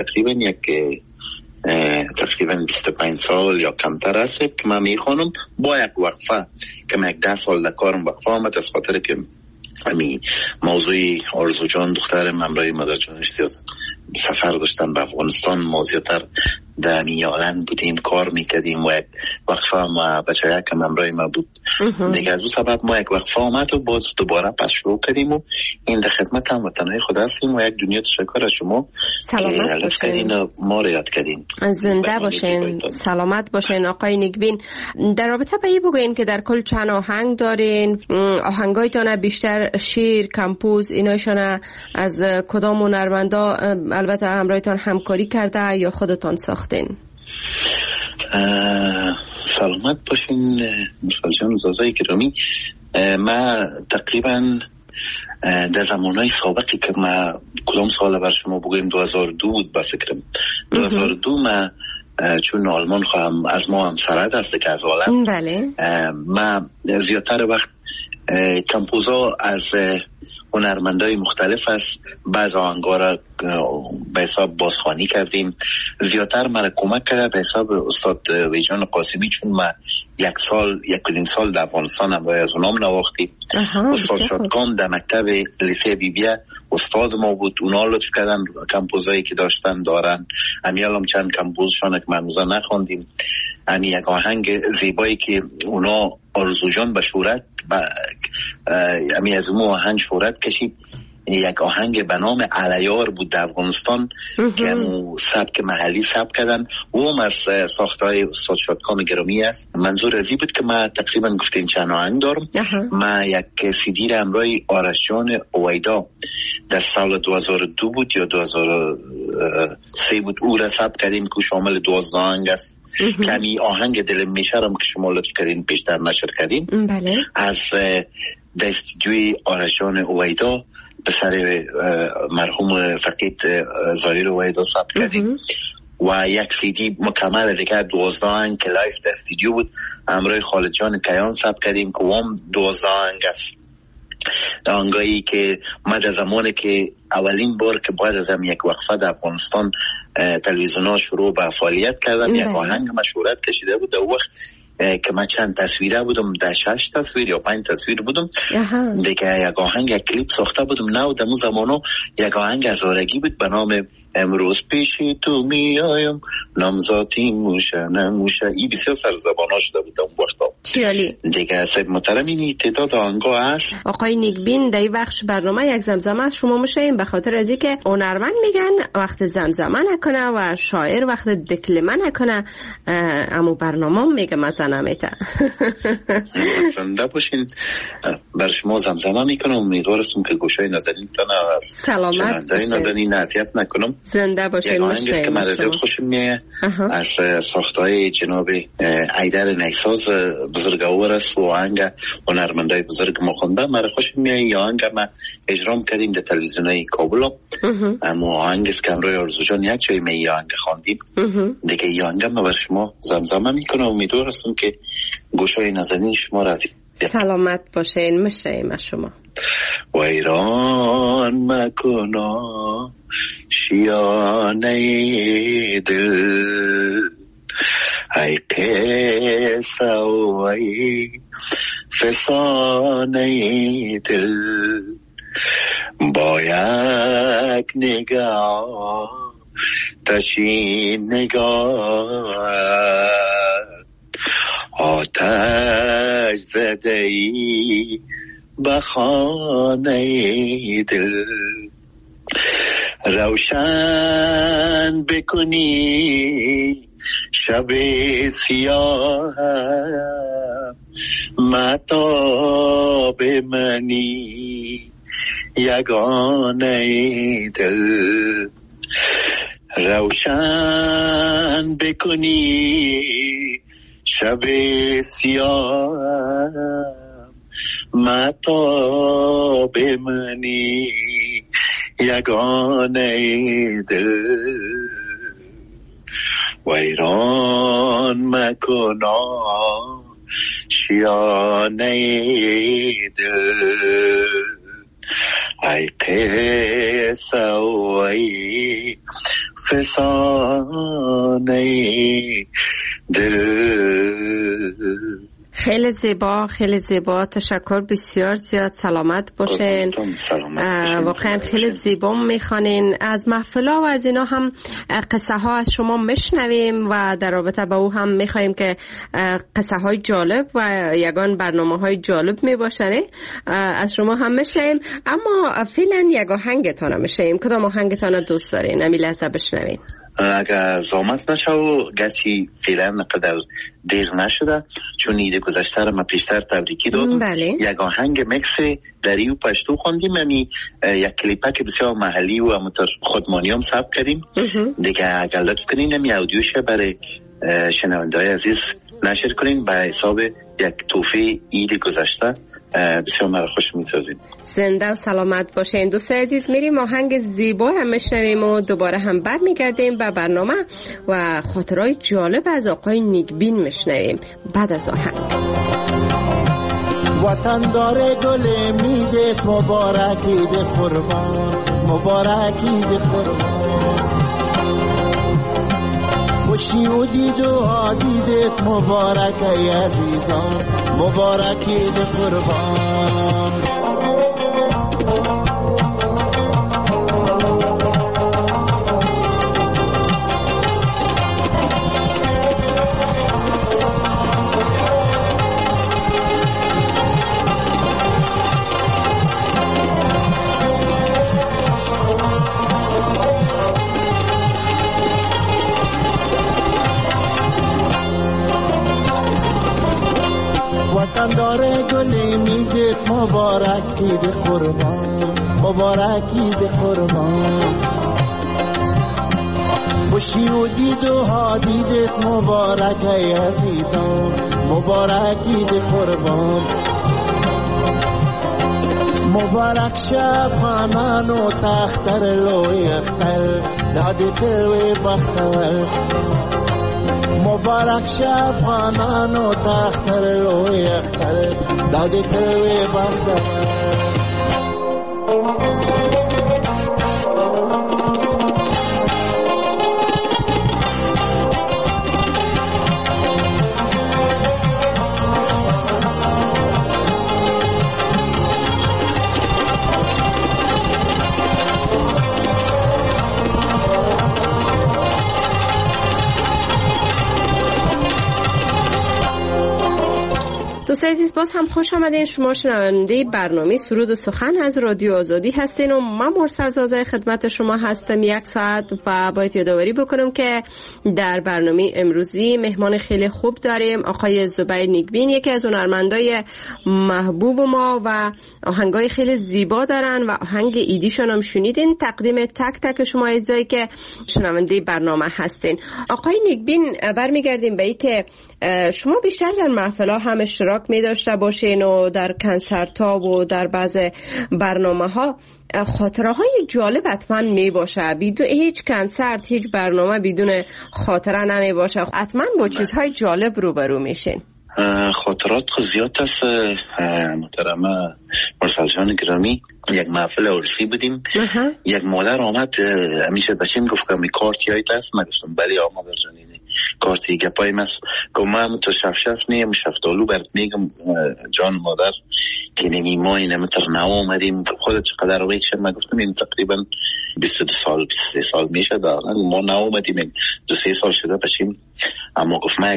تقریبا 25 سال یا کمتر هست که من میخوانم با یک وقفه که من 10 سال در کارم وقفه آمد از خاطر که همی موضوعی آرزو جان دخترم امرای مادر جان اشتیاز سفر داشتن به افغانستان، موضوعتر در میالن بودیم، کار میکردیم و یک وقفه ما بچه که همراه ما بود دیگه. از اون سبب ما یک وقفه آمد و باز دوباره پس شروع کردیم و این در خدمت هموطنهای خود هستیم و یک دنیا تشکر از شما سلامت باشین، ما رو یاد کردین. زنده باشین، سلامت باشین. آقای نیکبین، در رابطه به این بگوین که در کل چند آهنگ دارین؟ آهنگایتان بیشتر شعر، کمپوز اینایشان از کدام هنرمندا البته همراهتان همکاری کرده یا خودتان ساختین؟ سلامت باشین مرسل جان، زازای گرامی. ما تقریبا در زمانهای سابقی که ما کدام سال بر شما بگویم 2002 بود به فکرم 2002 ما چون آلمان خواهم از ما هم سرد است که از عالم بله. ما زیادتر وقت کمپوزا از هنرمندای مختلف است. بعض آهنگا را به حساب بازخوانی کردیم. زیادتر مرا کمک کرده به حساب استاد ویجان قاسمی، چون ما یک سال در افغانستان هم از اونام نواختیم. استاد شادکام در مکتب لیسه بیبیه استاد ما بود، اونا لطف کردن کمپوزایی که دارن. امیال هم چند کمپوزشان که مرموزا نخوندیم. امی یک آهنگ زیبایی که اونا آرزو جان به شهرت امی از اون آهنگ شهرت کشید، یک آهنگ به نام علیار بود در افغانستان که همون سبک محلی سبک کردن و هم از ساختهای استاد شادکام گرامی است. منظور ازی بود که ما تقریبا گفتیم چند آهنگ دارم. ما یک سیدی را همراه آرش جان اویدا در سال 2002 بود یا 2003 بود او را سبک کردیم که شامل 12 آهنگ است. کمی آهنگ دل میشرم که شما لطف کردین بیشتر نشر کردین بله. از در استودیوی آرش جان اویدا به سر مرحوم فقید ظاهر اویدا ثبت کردیم و یک سیدی مکمل دیگه 12 آهنگ که لایف در استودیو بود همراه خالد جان کیان ثبت کردیم که هم 12 آهنگ است. آهنگایی که ما در زمانی که اولین بار که بعد از هم یک وقفه در افغانستان تلویزیون ها شروع به فعالیت کردن یک آهنگ مشهورت کشیده بود. در وقت که من چند تصویره بودم، در 6 تصویر یا 5 تصویر بودم دیگه. یک آهنگ یک کلیپ ساخته بودم نو در اون زمانو. یک آهنگ از آرگی بود به نام امروز پیشی تو میایم نامزاتی موشه نموشه. این بسیار سر زبانا شده بود اون وقتا. چیالی دیگه سید محترم اینی تعداد آهنگا هست. آقای نیکبین در این بخش برنامه یک زمزمه از شما میشیم به خاطر از اینکه هنرمند میگن وقت زمزمه نکنه و شاعر وقت دکلمه نکنه، اما برنامه میگه مثلا نمیته. زنده باشین، بر شما زمزمه میکنم. امیدوارم که گوشای نازنین تنه سلامت باشین، نازنین اذیت نکنم. زنده باشین. آهنگی که من زیاد خوشم میاد از ساختهای جناب ایدر نیساز بزرگوار است و آهنگ هنرمندای بزرگ ما خونده من خوشم میاد. این آهنگ ما اجرام کردیم در تلویزیونای کابل، اما آهنگ است که امروز آرزو جان یک جای می آهنگ خواندیم دیگه. این آهنگ ما بر شما زمزمه میکنم. امیدوارم که گوشای نازنین شما راضی. سلامت باشین. میشیم شما. ویران مکنا شیانه دل، ای قصه و ای فسانه دل، با یک نگاه تشین نگاه آتش زده ای به خانه دل. روشن بکنی شب سیاه مطاب منی یگانه دل. روشن بکنی شب سیاه مطاب منی یگانه دل. ویران مکنا شیانه دل، ای قصه و ای فسانه دل. خیلی زیبا، خیلی زیبا. تشکر بسیار زیاد. سلامت باشین. واقعا خیلی زیبا میخوانین. از محفلا و از اینا هم قصه ها از شما میشنویم و در رابطه با او هم میخواییم که قصه های جالب و یگان برنامه های جالب میباشنه از شما هم میشنویم. اما فعلا یک آهنگتان میشنویم. کدام آهنگتان دوست دارین؟ امی لحظه بشنویم. اگر زامت نشه و گرچه فعلا نقدر دیر نشده، چون ایده گذشته رو ما پیشتر تبریکی دادم. یک آهنگ مکس دری و پشتو خوندیم، یعنی یک کلیپه که بسیار محلی و امتر خودمانی هم ثبت کردیم دیگه. اگر لطف کنین همی اودیوشه برای شنونده های عزیز نشر کنین به حساب یک توفیه اید گذشته. بسیار مرا خوش می‌سازید. زنده و سلامت باشین. دوست عزیز، میریم آهنگ زیبا هم میشنویم و دوباره هم برمیگردیم به برنامه و خاطرهای جالب از آقای نیکبین میشنویم بعد از آهنگ. وطن داره گل میده، مبارکی ده قربان، مبارکی ده قربان. خوشی و دید و دیدت مبارک ای عزیزان، مبارکی ده قربان. وطن داره گلی میگه مبارکی ده قربان، مبارکی ده قربان. خوشی و دید و دیدت مبارک ای عزیزان، مبارکی ده قربان. مبارک شفانان و تختر لوی اختر دادی تلوی بختور. مبارک شفانان و تختر لوی اختر دادی تلوی بختور. دوست عزیز، باز هم خوش آمدین. شما شنونده برنامه سرود و سخن از رادیو آزادی هستین و من مرسل زازه خدمت شما هستم یک ساعت و باید یادآوری بکنم که در برنامه امروزی مهمان خیلی خوب داریم، آقای زبیر نیکبین، یکی از هنرمندای محبوب ما و آهنگای خیلی زیبا دارن و آهنگ ایدیشون هم شنیدین. تقدیم تک تک شما عزیزایی که شنونده برنامه هستین. آقای نیکبین، برمیگردیم به این که شما بیشتر در محفل‌ها هم اشتراک می داشته باشین و در کنسرت‌ها و در بعض برنامه‌ها. خاطره های جالب حتما می باشه. بدون هیچ کنسرت، هیچ برنامه بدون خاطره نمی باشه. حتما با چیزهای جالب روبرو میشین. خاطرات زیاد است محترمه مرسل جان گرامی. یک محفل عرسی بودیم. یک مادر آمد، همیشه بچیم گفت که می کارت یایت است. من گفتم بله مادر جان، کارتی گپای مست. گفت من تو شف نیم شفتالو برد میگم جان مادر که نمی ما اینم تر نو آمدیم. خودت چقدر رو بیشتر؟ من گفتم این تقریبا 22 سال 23 سال میشه دارن ما نو آمدیم، 2-3 سال شده بچیم. اما گفت من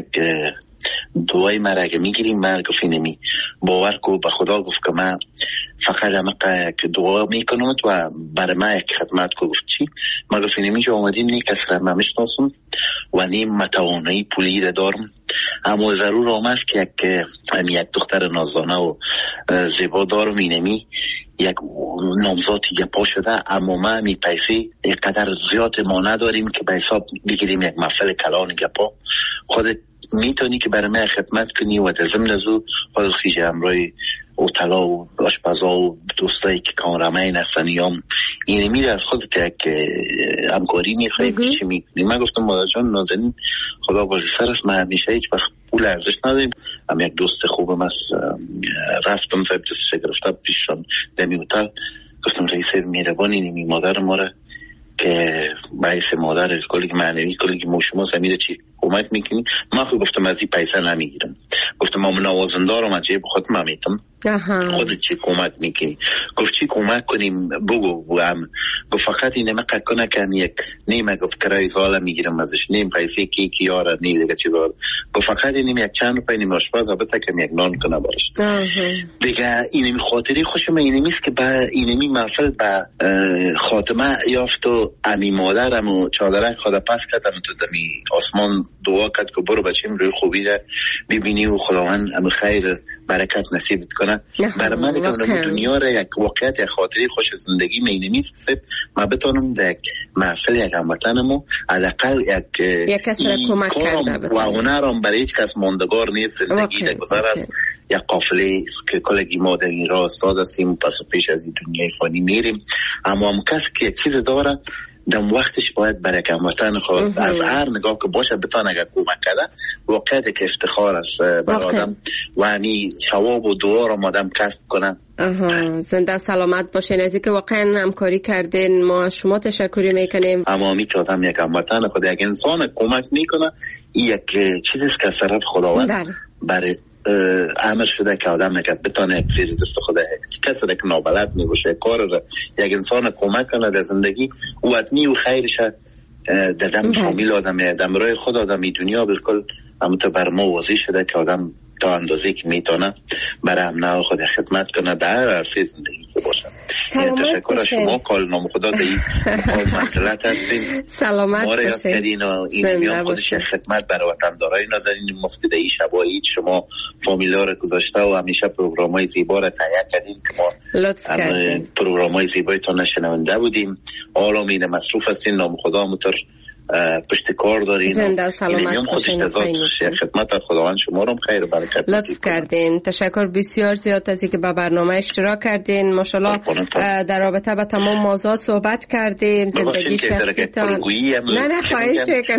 دوای من اگه میگیریم، من گفت نمی باور کو به خدا. گفت که من فقط که دعا میکنم و برای من یک خدمت کو. گفت چی؟ من گفت نمیجا آمدیم نی کس را نمیشناسم و نیم متوانایی پولی را دارم، اما ضرور آمد که یک دختر نازدانه و زیبا دارم. اینمی یک نامزادی پا شده، اما ما می پیسی اینقدر زیاد ما نداریم که به حساب بگیریم یک محفل کلان گپا. خودت میتونی که برای من خدمت کنی و در ضمن از او خودت خیجه همراهی اوتلا و آشپزا و دوستایی که کامرمین هستن هم اینه میره از خودت یک همکاری میخواهیم که چی میکنی. من گفتم مادر جان نازنین خدا باشه سر است، من همیشه هیچ وقت پول ارزش نداریم. هم یک دوست خوبم است، رفتم صاحب دستش گرفته پیششان دمی اوتل. گفتم رئیس میربانی نیمی مادر ما را که باعث مادر کلی معنوی کلی مو شما زمیر چی کمک میکنی. من خود گفتم از این پیسه نمیگیرم، گفتم من نوازندارم از جیب خود میتم، خودت چی کمک میکنی؟ گفت چی کمک کنیم بگو هم. گفت فقط اینه مقد کنه که یک نیمه گفت کرای زاله میگیرم ازش، نیم پیسه کی یاره نیم دیگه چیزا. گفت فقط اینم یک چند روپیه نیم آشپز البته که یک نان کنه براش دیگه. اینمی خاطری خوشم اینمی است که با اینمی محفل با خاتمه یافت و امی مادرم و چادرک خدا پس کردم تو دمی آسمان دعا کرد که برو بچیم روی خوبی ده ببینی و خداوند ام خیر برکت نصیب کنه. برای من که اونم دنیا را یک واقعیت یک خاطری خوش زندگی مینمی است ما بتونم در محفل یک هموطنمو حداقل یک کس را کمک کرده و هنرم برای هیچ کس ماندگار نیست. زندگی در گذر است یک قافله است که کلگی ما در این راه استاد هستیم، پس و پیش از این دنیای فانی میریم، اما هم کسی که یک چیز داره دم وقتش باید برای هموطن خود از هر نگاه که باشه بتونه اگر کمک کرده واقعیت که افتخار است برای آدم و همی ثواب و دعا را آدم کسب کنه. زنده سلامت باشین. از اینکه واقعا همکاری کردین ما شما تشکر میکنیم. اما می که آدم یک هموطن خود یک انسان کمک میکنه یک چیزی است که سرت خداوند برای عمل شده که آدم که بتونه یک چیزی دست خود کسی که نابلد میباشه کار را یک انسان کمک کنه در زندگی او ادمی و خیرش در دم شامل آدم دم رای خود آدمی دنیا بالکل همونطور بر ما واضح شده که آدم تا اندازه که میتونه برای امنه خود خدمت کنه در عرصه زندگی که باشه. تشکر از شما کال نام خدا در این مسئلت هستیم. سلامت ما را یاد کردین و این میان خودش خدمت برای وطندارای نازنین مصفیده شبایی شما فامیلا را گذاشته و همیشه پروگرام های زیبا را تهیه کردین که ما پروگرام های زیبای تا نشنونده بودیم. آرامین مصروف هستین، نام خدا مطور پشت کار دارین. زنده و سلامت باشین. خدمت خداوند شما رو خیر و برکت لطف کردین. تشکر بسیار زیاد از اینکه به برنامه اشتراک کردین. ماشاءالله در رابطه با تمام موضوعات صحبت کردیم. زندگی شخصیتان. نه خواهش میکنم.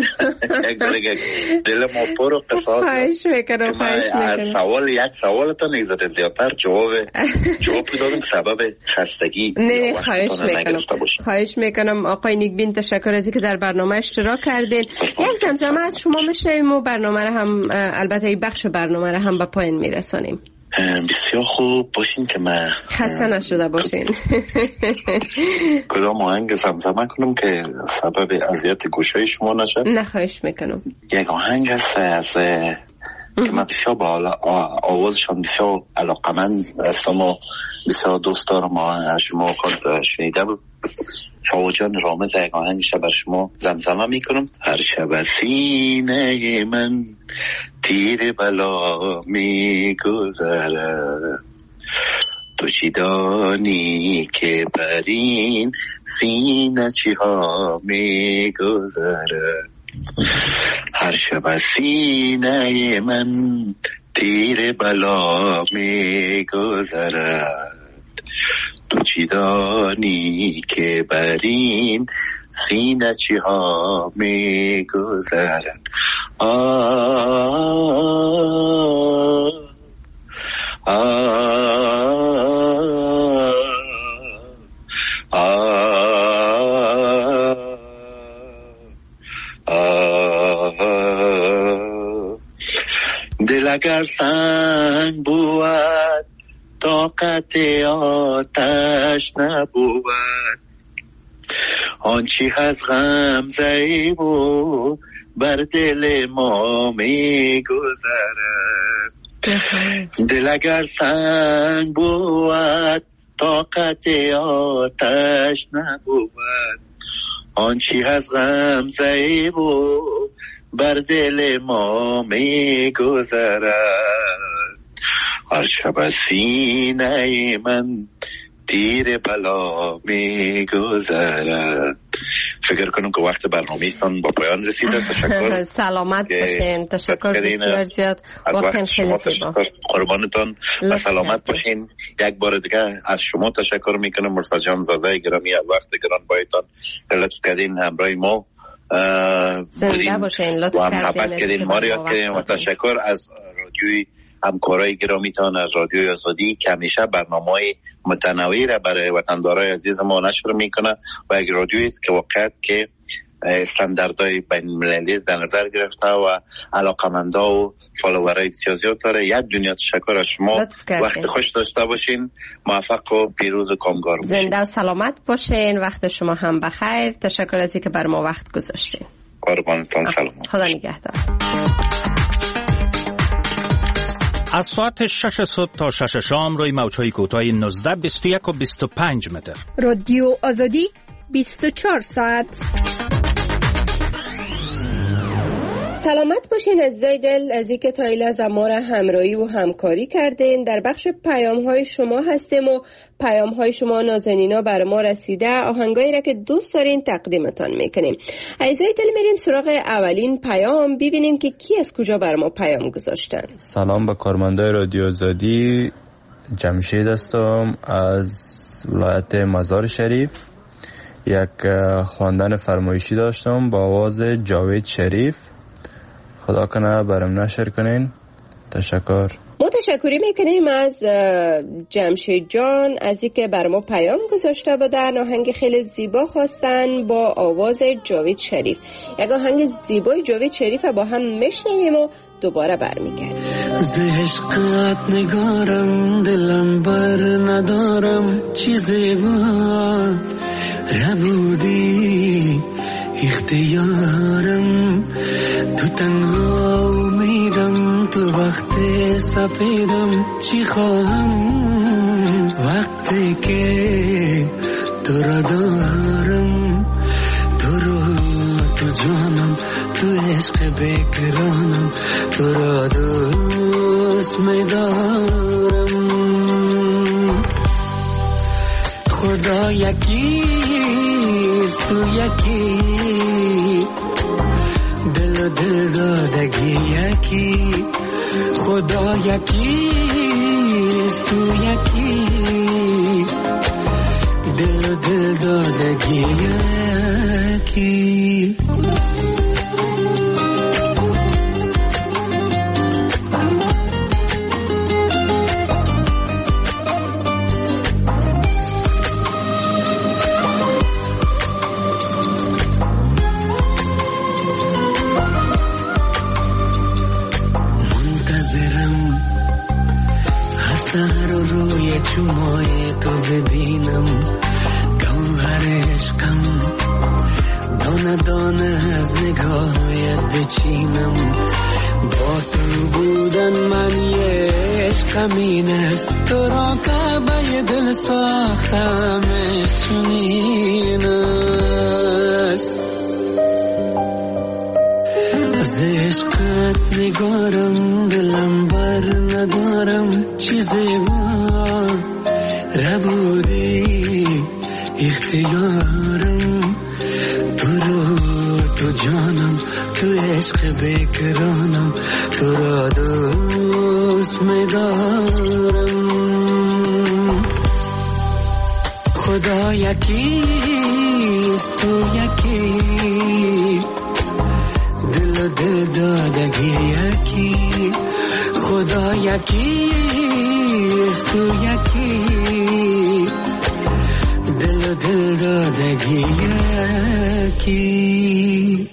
دل ما پر و قصاص. خواهش میکنم. سوال یک سوالتون نگذارید زیادتر جواب دادم سبب خستگی. نه خواهش میکنم. آقای نیکبین تشکر از اینکه در برنامه اشتراک کردین. یک زمزمه از شما میشنویم و برنامه را هم البته این بخش برنامه را هم به پایان میرسانیم. بسیار خوب باشین که من خسته نشده باشین. کدام آهنگ زمزمه کنم که سبب اذیت گوشای شما نشه؟ نه خواهش میکنم. یک آهنگ هست از که من بسیار با آوازشان بسیار علاقمند هستم و بسیار دوست دارم و شما خود شنیده بود. فواجان رامز یک آهنگش بر شما زمزمه میکنم. هر شب سینه من تیر بلا میگذره، تو چی دانی که بر این سینه چی ها میگذره. هر شب سینه من تیر بلا میگذره، تو چی دانی که بر این سینه چی ها می گذرد. دل اگر سنگ بود طاقت آتش نبود، آنچی از غم زیب و بر دل ما می گذرد. دل اگر سنگ بود طاقت آتش نبود، آنچی از غم زیب و بر دل ما می گذرد. هر شب سینه من تیر بلا می گذرد. فکر کنم که وقت برنامه‌تان با پایان رسیده. تشکر. سلامت باشین. تشکر بسیار زیاد. وقت شما تشکر. قربانتان و سلامت باشین. یک بار دیگه از شما تشکر میکنم. مرتضی جان زازای گرامی، وقت گران بایتان لطف کردین همراه ما زنده باشین. لطف کردین ما رو یاد کردین و تشکر از رادیوی همکارای گرامیتان از رادیوی آزادی که همیشه برنامه‌های متنوعی را برای وطندارای عزیز ما نشر میکنه و یک رادیویی است که واقعا که استانداردهای بین المللی در نظر گرفته و علاقمندا و فالوورای بسیار زیاد داره. یک دنیا تشکر از شما. وقت خوش داشته باشین. موفق و پیروز و کامگار باشین. زنده و سلامت باشین. وقت شما هم بخیر. تشکر از اینکه بر ما وقت گذاشتین. قربانتون. سلام. خدا نگهدار. از ساعت 6 صبح تا 6 شام روی موج‌های کوتاه 19، 21 و 25 متر. رادیو آزادی 24 ساعت. سلامت باشین عزیزای دل، از اینکه تا این لحظه ما را همراهی و همکاری کردین. در بخش پیام‌های شما هستیم و پیام‌های شما نازنینا بر ما رسیده. آهنگایی را که دوست دارین تقدیمتان میکنیم. عزیزای دل میریم سراغ اولین پیام، ببینیم که کی از کجا بر ما پیام گذاشتن. سلام به کارمندای رادیو آزادی، جمشید هستم از ولایت مزار شریف. یک خواندن فرمایشی داشتم با آواز جاوید شریف. خدا کنه برام نشر کنین. تشکر. ما تشکری میکنیم از جمشید جان از اینکه بر ما پیام گذاشته بودن. آهنگ خیلی زیبا خواستن با آواز جاوید شریف. یک آهنگ زیبای جاوید شریف با هم میشنویم و دوباره برمیگردیم. از عشقت نگارم دلم بر ندارم، چیزی بود ربودی اختیارم، تو تنها امیدم، تو وقت سپیدم، چی خواهم وقتی که تو را دارم، تو رو تو جانم، تو عشق بکرانم، تو را دوست می‌دارم. خدا یکیست، تو یکی، دل و دل دادگی یکی. خدا یکیست، تو یکی، دل و دل دادگی یکی. چومای تو ببینم، گوهر عشقم، دانه دانه از نگاهت بچینم. با تو بودن من یه عشقم این است، تو را کعبه دل ساختمش چنین است. از عشقت نگارم دلم بر ندارم، چیزی ربودی اختیارم، تو رو تو جانم، تو عشق بکرانم، تو را دوست می‌دارم. خدا یکیست، تو یکی، دل و دل دادگی یکی. خدا یکیست، تو یکی، دل و دل دادگی یکی.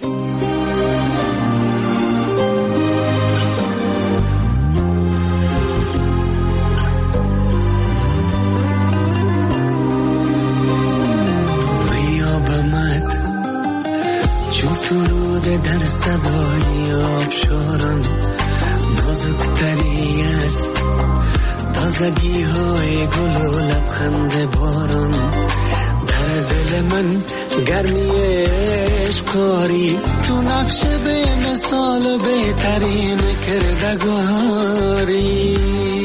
بیابمت چون سرود در صدای آبشاران، نازکتری است تازگی های گل و لبخند باران. در دل من گرمی عشقاری، تو نقش به مثال بهترین کردگاری.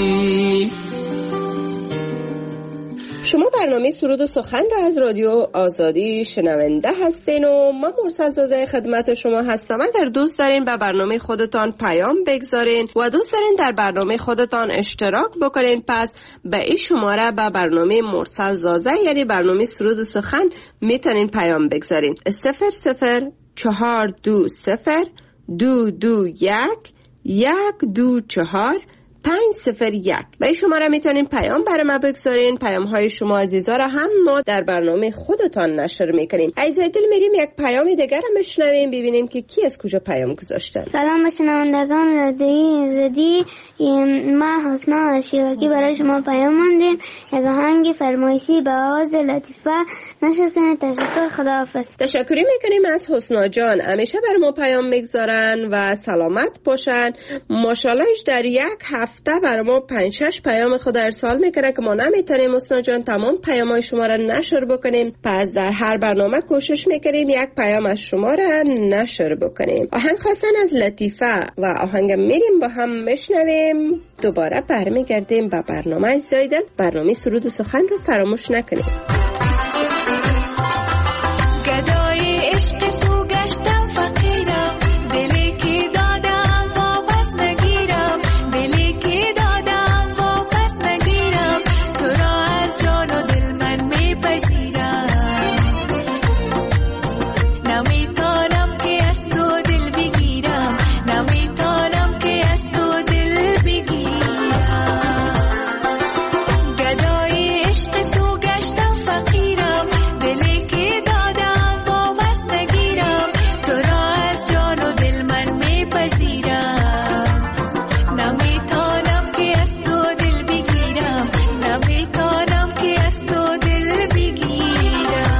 شما برنامه سرود و سخن را از رادیو آزادی شنونده هستین و من مرسل زازه خدمت شما هستم. اگر دوست دارین به برنامه خودتان پیام بگذارین و دوست دارین در برنامه خودتان اشتراک بکنین، پس به این شماره به برنامه مرسل زازه یعنی برنامه سرود و سخن میتونین پیام بگذارین. 00420 221 124 501. به این شماره میتونین پیام برای ما بگذارین. پیام های شما عزیزا را هم ما در برنامه خودتان نشر میکنیم. عزیزای دل میریم یک پیام دیگر را بشنویم ببینیم که کی از کجا پیام گذاشتن. سلام به شنوندگان رادیوی آزادی، ما حسنا شیواکی برای شما پیام ماندیم. یک آهنگ فرمایشی به آواز لطیفه نشر کنید. تشکر، خداحافظ. تشکری میکنیم از حسنا جان، همیشه برای ما پیام میگذارن و سلامت باشن. ماشاءاللهش در یک هفته برای ما 5-6 پیام خود ارسال میکنه که ما نمیتونیم حسنا جان تمام پیامای شما را نشر بکنیم. پس در هر برنامه کوشش میکنیم یک پیام از شما را نشر بکنیم. آهنگ خواستن از لطیفه و آهنگ میریم با هم میشنویم. دوباره برمیگردیم به برنامه زایدل. برنامه سرود و سخن رو فراموش نکنید. گدای عشق تو گشتم فقیرم، دلی که دادم واپس نگیرم، دلی که دادم واپس نگیرم، تو را از جان و دل من میپذیرم، نمیتونم که از تو دل بگیرم، نمیتونم که از تو دل بگیرم. گدای عشق تو گشتم فقیرم، دلی که دادم واپس نگیرم، تو را از جان و دل من میپذیرم، نمیتونم که از تو دل بگیرم، نمیتونم که از تو دل بگیرم.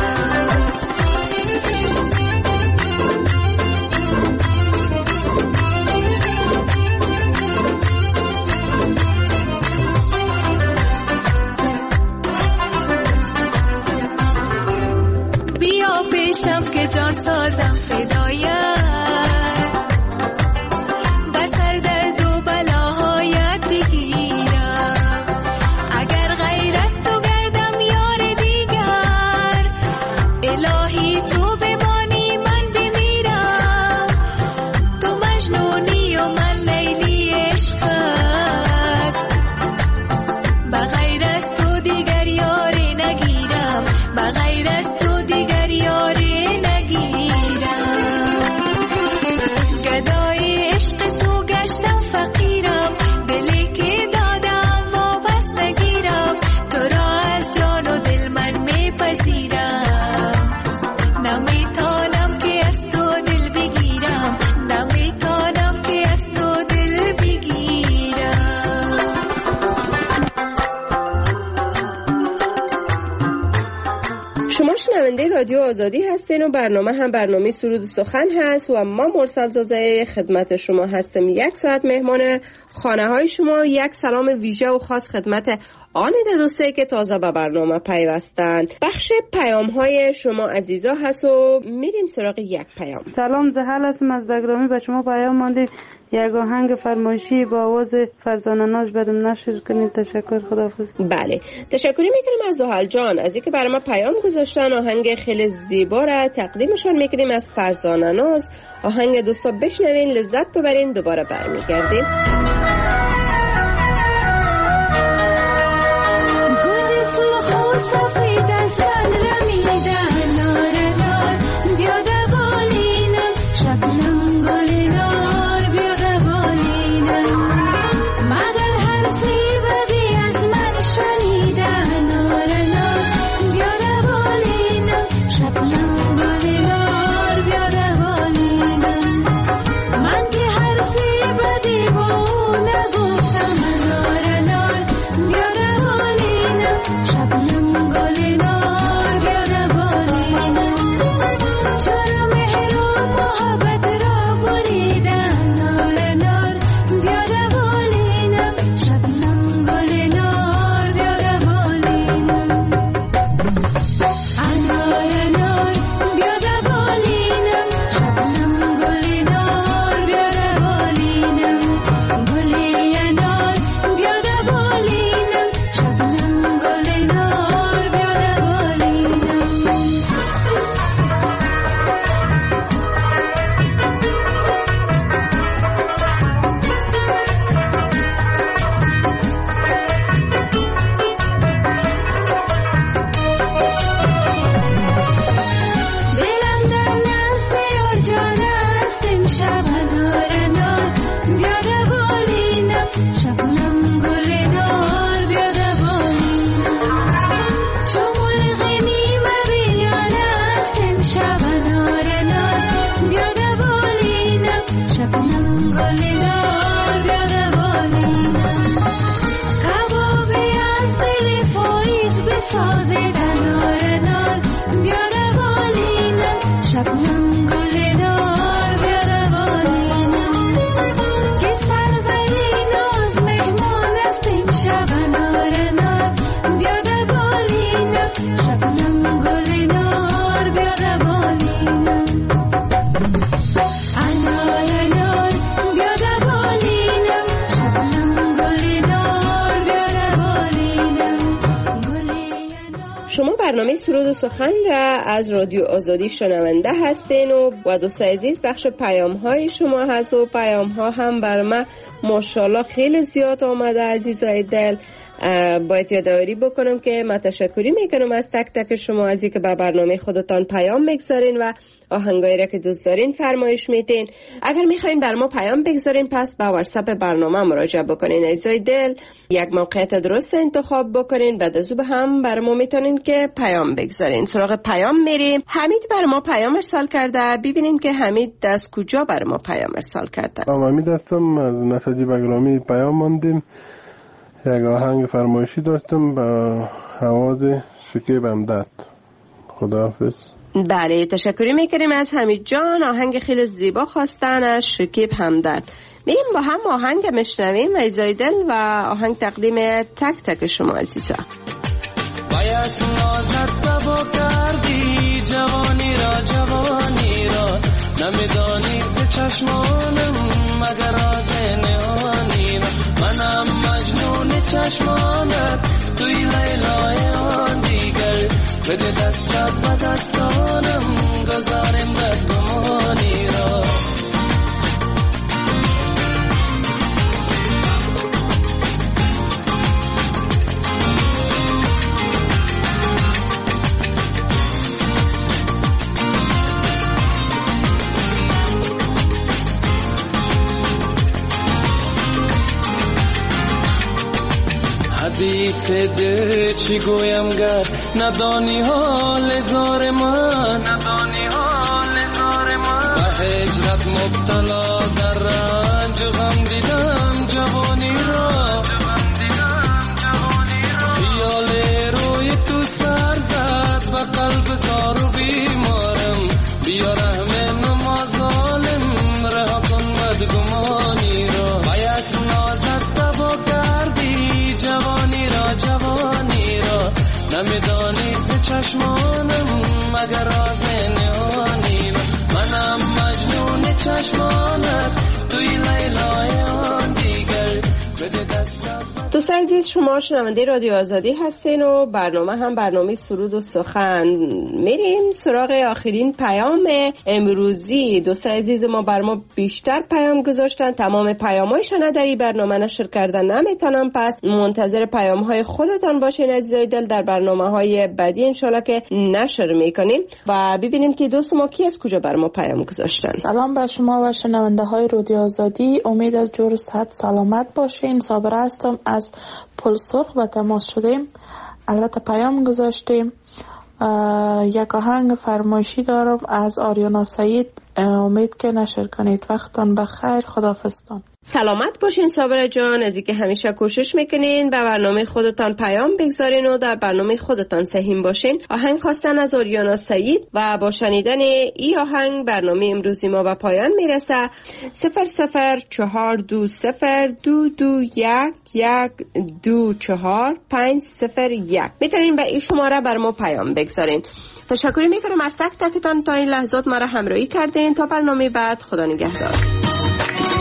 بیا پیشم که جان سازم فدایت، بسر درد و بلاهایت بگیرم، اگر غیر از تو گردم یار دیگر، الهی تو بمانی من بمیرم، تو مجنونی و من لیلی عشقت، بغیر از تو دیگر یاری نگیرم، بغیر از تو دیگر یاری نگیرم. گدای عشق تو گشتم فقیرم، دلی که دادم واپس نگیرم، تو را از جان و دل من میپذیرم، نمیتونم که از تو دل بگیرم، نمیتونم که از تو دل بگیرم. شما شنونده رادیو آزادی هستین و برنامه هم برنامه سرود و سخن هست و ما مرسل زازه خدمت شما هستم. 1 ساعت مهمان خانه های شما. یک سلام ویژه و خاص خدمت آن دوستایی که تازه به برنامه پیوستن. بخش پیام های شما عزیزا هست و میریم سراغ یک پیام. سلام، زحل هستم از بگرامی. به شما پیام مانده یک آهنگ فرمایشی با آواز فرزانه ناز برام نشر کنید. تشکر، خداحافظ. بله، تشکری میکنیم از زحل جان از اینکه برای ما پیام گذاشتن. آهنگ خیلی زیبا را تقدیمشان میکنیم از فرزانه ناز. آهنگ دوستا بشنوین، لذت ببرین. دوباره برمیگردیم. سفید از من رمیدن نار نار، بیاده بالینم شبنم گل نار، بیاده بالینم، مگر حرفی بدی از من شنیدن نار نار، بیاده بالینم شبنم گل نار، بیاده بالینم، من که حرفی بدی با او نگفتم نار نار، بیاده بالینم شبنم گل برنامه سرود و سخن را از رادیو آزادی شنونده هستین و دوستای عزیز بخش پیام های شما هست و پیام ها هم بر ما ماشاءالله خیلی زیاد آمده. عزیزای دل باید یادآوری بکنم که من تشکری میکنم از تک تک شما از اینکه به برنامه خودتان پیام بگذارین و آهنگایی را که دوست دارین فرمایش میتین. اگر میخواین بر ما پیام بگذارین پس به واتساپ برنامه مراجعه بکنین. عزیزای دل یک موقعیت درست انتخاب بکنین، بعد از او به هم بر ما میتونین که پیام بگذارین. سراغ پیام میریم. حمید بر ما پیام ارسال کرده. ببینیم که حمید از کجا بر ما پیام ارسال کرده. حمید هستم از نسجی بگرامی پیام ماندیم. یک آهنگ فرمایشی داشتم با آواز شکیب همدرد. خداحافظ. بله تشکری میکنیم از حمید جان. آهنگ خیلی زیبا خواستن از شکیب همدرد. میریم با هم آهنگ میشنویم عزیزای دل و آهنگ تقدیم تک تک شما عزیزا. باید نازت بابا کردی جوانی را نمیدانی ز چشمانم مگر راز نهانی را. منم مجنون چشمانت توی لیلای آن دیگر. بده دستت به دستانم گذارم بدگمانی را. حدیث دل چی گویم گر ندانی حال زار من به هجرت مبتلا در رنج و غم دیدم جوانی را. خیال روی تو سر زد و قلب زار و بیمارم. بیا رحم نماز ظالم رها کن بدگمانی را. باید نازت تبا کردی جوانی را نمیدانی ز چشمانم مگر راز نهانی را. منم مجنون چشمانت توی لیلای آن دیگر. بده دستت. دوستان عزیز شما شنونده رادیو آزادی هستین و برنامه هم برنامه سرود و سخن. میریم سراغ آخرین پیام امروزی. دوستان عزیز ما بر ما بیشتر پیام گذاشتن. تمام پیامایشان در این برنامه نشر کردن نمیتونم، پس منتظر پیام های خودتان باشین عزیزای دل. در برنامه های بعدی انشالله که نشر میکنیم و ببینیم که دوست ما کی از کجا بر ما پیام گذاشتن. سلام به شما و شنونده های رادیو آزادی. امید از جور صحت سلامت باشین. صابره هستم از پل سرخ و تماس شدیم. البته پیام گذاشتیم. یک آهنگ فرمایشی دارم از آریانا سعید. امید که نشر کنید. وقتان بخیر. خداحافظتان. سلامت باشین صابره جان. از اینکه همیشه کوشش میکنین به برنامه خودتان پیام بگذارین و در برنامه خودتان سهیم باشین. آهنگ خواستن از آریانا سعید و با شنیدن این آهنگ برنامه امروزی ما به پایان میرسه. 0020221124501 میتونین به این شماره بر ما پیام بگذارین. تشکر میکنم از تک تکتان تا این لحظات ما را همراهی کردین. تا برنامه بعد خدا نگهدار.